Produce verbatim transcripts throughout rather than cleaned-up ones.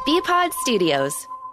B-Pod Studios.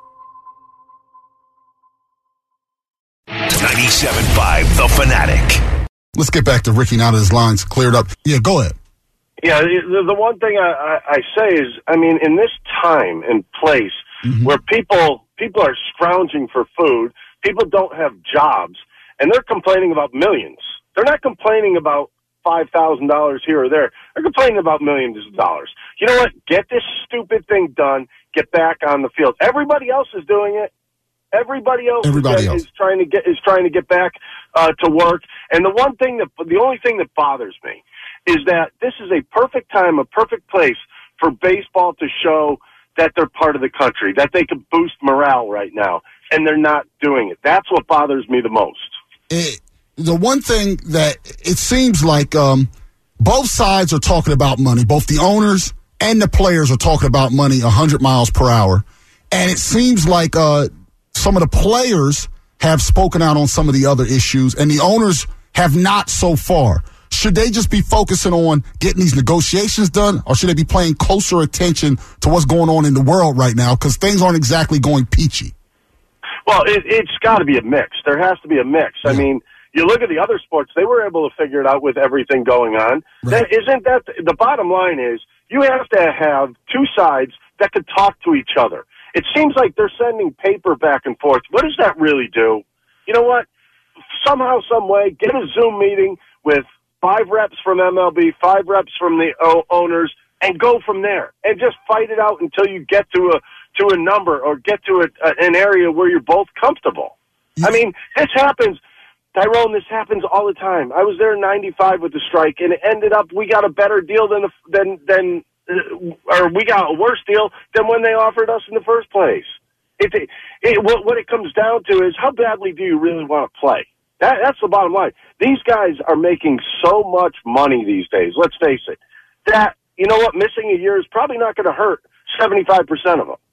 ninety-seven point five The Fanatic. Let's get back to Ricky now that his line's cleared up. Yeah, go ahead. Yeah, the, the one thing I, I, I say is, I mean, in this time and place mm-hmm. where people people are scrounging for food, people don't have jobs, and they're complaining about millions. They're not complaining about five thousand dollars here or there. They're complaining about millions of dollars. You know what? Get this stupid thing done. Get back on the field. Everybody else is doing it. Everybody else, Everybody is, else. is trying to get is trying to get back uh, to work. And the one thing that the only thing that bothers me is that this is a perfect time, a perfect place for baseball to show that they're part of the country, that they can boost morale right now, and they're not doing it. That's what bothers me the most. It, the one thing that it seems like um, both sides are talking about money. Both the owners and the players are talking about money one hundred miles per hour. And it seems like uh, some of the players have spoken out on some of the other issues, and the owners have not so far. Should they just be focusing on getting these negotiations done, or should they be paying closer attention to what's going on in the world right now? Because things aren't exactly going peachy. Well, it, it's got to be a mix. There has to be a mix. Yeah. I mean, you look at the other sports, they were able to figure it out with everything going on. Right. That, isn't that the, the bottom line is you have to have two sides that could talk to each other. It seems like they're sending paper back and forth. What does that really do? You know what? Somehow, some way, get a Zoom meeting with five reps from M L B, five reps from the o- owners, and go from there. And just fight it out until you get to a to a number or get to a, a, an area where you're both comfortable. Yeah. I mean, this happens, Tyrone, this happens all the time. I was there in ninety-five with the strike, and it ended up we got a better deal than, the, than, than uh, or we got a worse deal than when they offered us in the first place. It, it, it, what, what it comes down to is how badly do you really want to play? That, that's the bottom line. These guys are making so much money these days, let's face it, that, you know what, missing a year is probably not going to hurt seventy-five percent of them.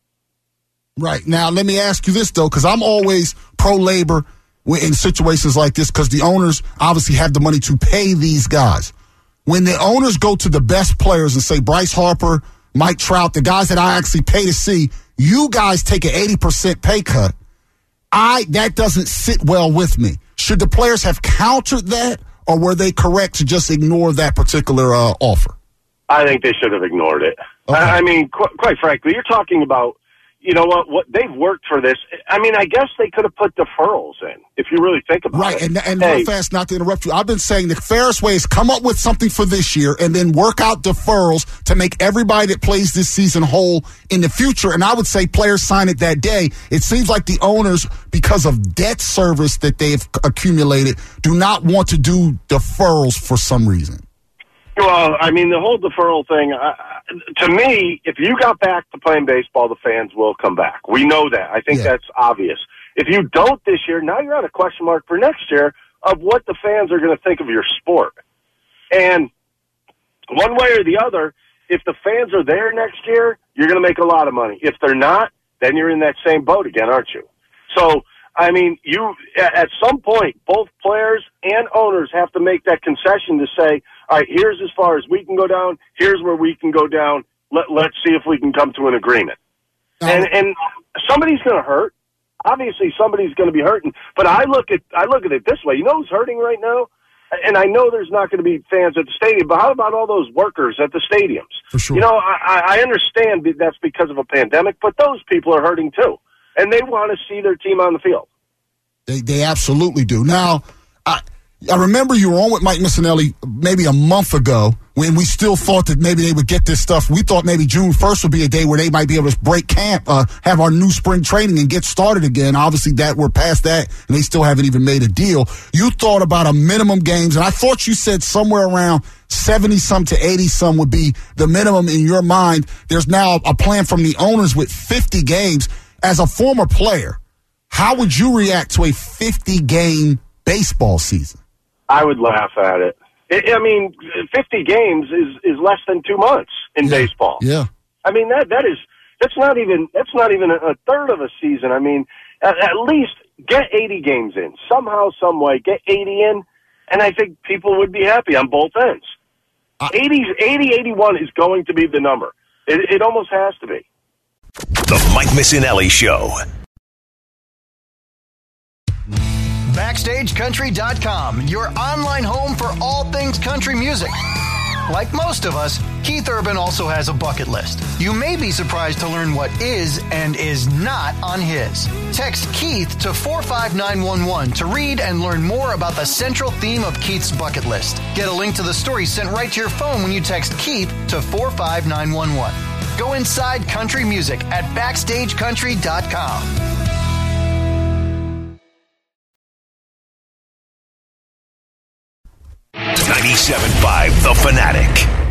Right. Now, let me ask you this, though, because I'm always pro-labor in situations like this because the owners obviously have the money to pay these guys. When the owners go to the best players and say, Bryce Harper, Mike Trout, the guys that I actually pay to see, you guys take an eighty percent pay cut, I that doesn't sit well with me. Should the players have countered that, or were they correct to just ignore that particular uh, offer? I think they should have ignored it. Okay. I, I mean, qu- quite frankly, you're talking about, you know what, what they've worked for this. I mean, I guess they could have put deferrals in, if you really think about right. it. Right, and, and hey. real fast, not to interrupt you, I've been saying the fairest way is come up with something for this year and then work out deferrals to make everybody that plays this season whole in the future. And I would say players sign it that day. It seems like the owners, because of debt service that they've accumulated, do not want to do deferrals for some reason. Well, I mean, the whole deferral thing, uh, to me, if you got back to playing baseball, the fans will come back. We know that. I think yeah. that's obvious. If you don't this year, now you're on a question mark for next year of what the fans are going to think of your sport. And one way or the other, if the fans are there next year, you're going to make a lot of money. If they're not, then you're in that same boat again, aren't you? So, I mean, you at some point, both players and owners have to make that concession to say, all right, here's as far as we can go down. Here's where we can go down. Let, let's see if we can come to an agreement. Um, and and somebody's going to hurt. Obviously, somebody's going to be hurting. But I look at I look at it this way. You know who's hurting right now? And I know there's not going to be fans at the stadium, but how about all those workers at the stadiums? For sure. You know, I, I understand that's because of a pandemic, but those people are hurting too. And they want to see their team on the field. They they absolutely do. Now, I I remember you were on with Mike Missanelli maybe a month ago when we still thought that maybe they would get this stuff. We thought maybe June first would be a day where they might be able to break camp, uh, have our new spring training and get started again. Obviously, that we're past that, and they still haven't even made a deal. You thought about a minimum games, and I thought you said somewhere around seventy-some to eighty-some would be the minimum in your mind. There's now a plan from the owners with fifty games. As a former player, how would you react to a fifty-game baseball season? I would laugh at it. I mean, fifty games is, is less than two months in yeah. baseball. Yeah. I mean, that that is that's not even that's not even a, a third of a season. I mean, at, at least get eighty games in somehow, some way. Get eighty in, and I think people would be happy on both ends. Uh, eighty, eighty, eighty-one is going to be the number. It, it almost has to be. The Mike Missinelli Show. Backstage Country dot com, your online home for all things country music. Like most of us, Keith Urban also has a bucket list. You may be surprised to learn what is and is not on his. Text Keith to four five nine one one to read and learn more about the central theme of Keith's bucket list. Get a link to the story sent right to your phone when you text Keith to four five nine one one. Go inside country music at Backstage Country dot com. ninety-seven point five The Fanatic.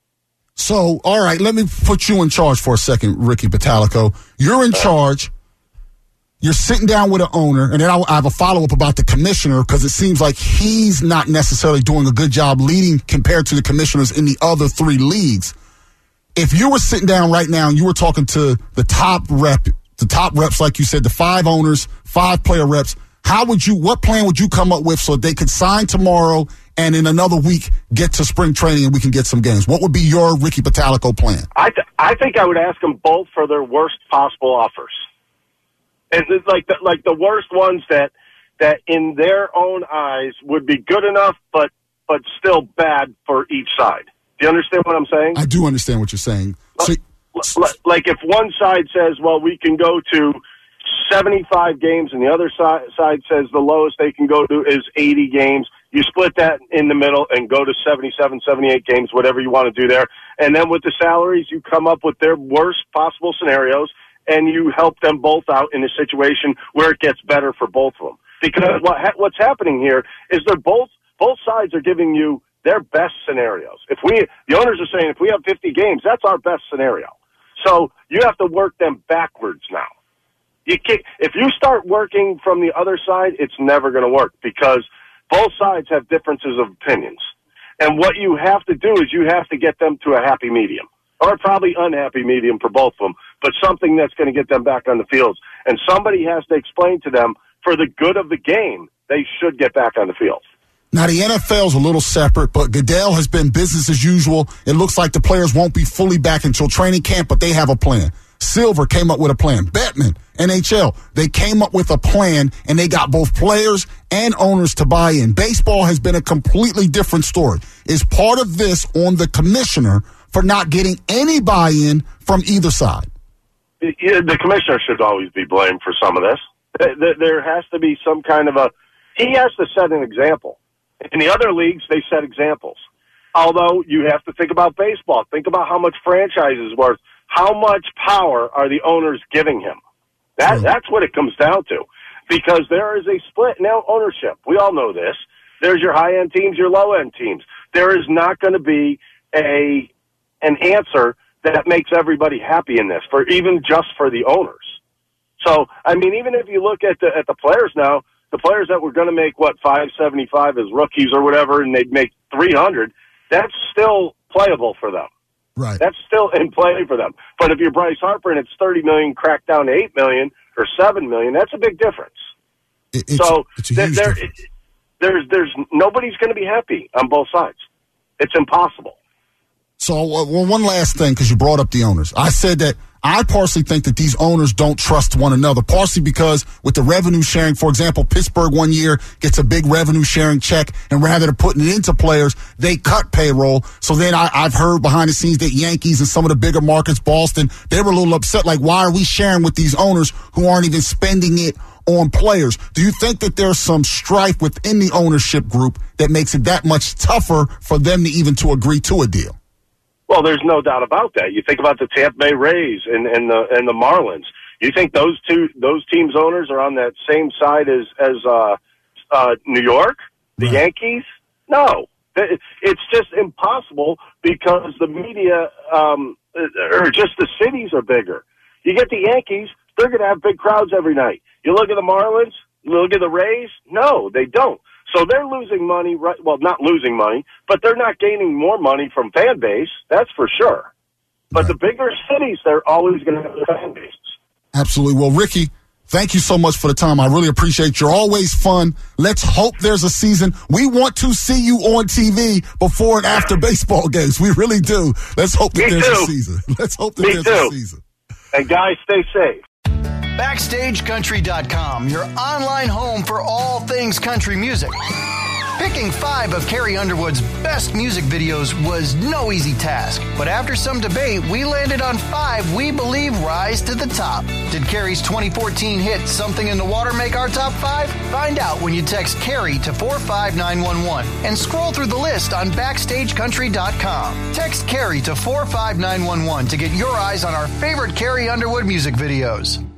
So, all right, let me put you in charge for a second, Ricky Bottalico. You're in charge. You're sitting down with an owner, and then I have a follow-up about the commissioner because it seems like he's not necessarily doing a good job leading compared to the commissioners in the other three leagues. If you were sitting down right now and you were talking to the top rep, the top reps, like you said, the five owners, five player reps, how would you, what plan would you come up with so they could sign tomorrow and in another week get to spring training and we can get some games? What would be your Ricky Bottalico plan? I th- I think I would ask them both for their worst possible offers. And it's like the, like the worst ones that that in their own eyes would be good enough, but but still bad for each side. Do you understand what I'm saying? I do understand what you're saying. So, like if one side says, well, we can go to seventy-five games, and the other side, side says the lowest they can go to is eighty games, you split that in the middle and go to seventy-seven, seventy-eight games, whatever you want to do there. And then with the salaries, you come up with their worst possible scenarios, and you help them both out in a situation where it gets better for both of them. Because what ha- what's happening here is they're both both sides are giving you their best scenarios. If we, the owners are saying if we have fifty games, that's our best scenario. So you have to work them backwards now. You can't, if you start working from the other side, it's never going to work because both sides have differences of opinions. And what you have to do is you have to get them to a happy medium, or probably unhappy medium for both of them, but something that's going to get them back on the fields. And somebody has to explain to them, for the good of the game, they should get back on the field. Now, the N F L's a little separate, but Goodell has been business as usual. It looks like the players won't be fully back until training camp, but they have a plan. Silver came up with a plan. Bettman, N H L, they came up with a plan, and they got both players and owners to buy in. Baseball has been a completely different story. Is part of this on the commissioner for not getting any buy-in from either side? The commissioner should always be blamed for some of this. There has to be some kind of a – he has to set an example. In the other leagues, they set examples. Although you have to think about baseball. Think about how much franchise is worth. How much power are the owners giving him? That, that's what it comes down to. Because there is a split now ownership. We all know this. There's your high-end teams, your low-end teams. There is not going to be a an answer that makes everybody happy in this, for even just for the owners. So, I mean, even if you look at the at the players now, the players that were going to make, what, five seventy-five as rookies or whatever, and they'd make three hundred, that's still playable for them. Right. That's still in play for them. But if you're Bryce Harper and it's thirty million dollars cracked down to eight million dollars or seven million dollars, that's a big difference. It, it's, so it's a there, huge there, difference. It, there's, there's, nobody's going to be happy on both sides. It's impossible. So, uh, well, one last thing, because you brought up the owners. I said that I partially think that these owners don't trust one another, partially because with the revenue sharing, for example, Pittsburgh one year gets a big revenue sharing check, and rather than putting it into players, they cut payroll. So then I, I've heard behind the scenes that Yankees and some of the bigger markets, Boston, they were a little upset, like, why are we sharing with these owners who aren't even spending it on players? Do you think that there's some strife within the ownership group that makes it that much tougher for them to even to agree to a deal? Well, there's no doubt about that. You think about the Tampa Bay Rays and, and the and the Marlins. You think those two those teams' owners are on that same side as as uh, uh, New York, the right. Yankees? No, it's just impossible because the media um, or just the cities are bigger. You get the Yankees; they're going to have big crowds every night. You look at the Marlins, you look at the Rays. No, they don't. So they're losing money, right? Well, not losing money, but they're not gaining more money from fan base. That's for sure. But right. the bigger cities, they're always going to have their fan bases. Absolutely. Well, Ricky, thank you so much for the time. I really appreciate it. You're always fun. Let's hope there's a season. We want to see you on T V before and after baseball games. We really do. Let's hope that Me there's too. a season. Let's hope that Me there's too. a season. And guys, stay safe. Backstage Country dot com, your online home for all things country music. Picking five of Carrie Underwood's best music videos was no easy task, but after some debate, we landed on five we believe rise to the top. Did Carrie's twenty fourteen hit Something in the Water make our top five? Find out when you text Carrie to four five nine one one and scroll through the list on Backstage Country dot com. Text Carrie to four five nine one one to get your eyes on our favorite Carrie Underwood music videos.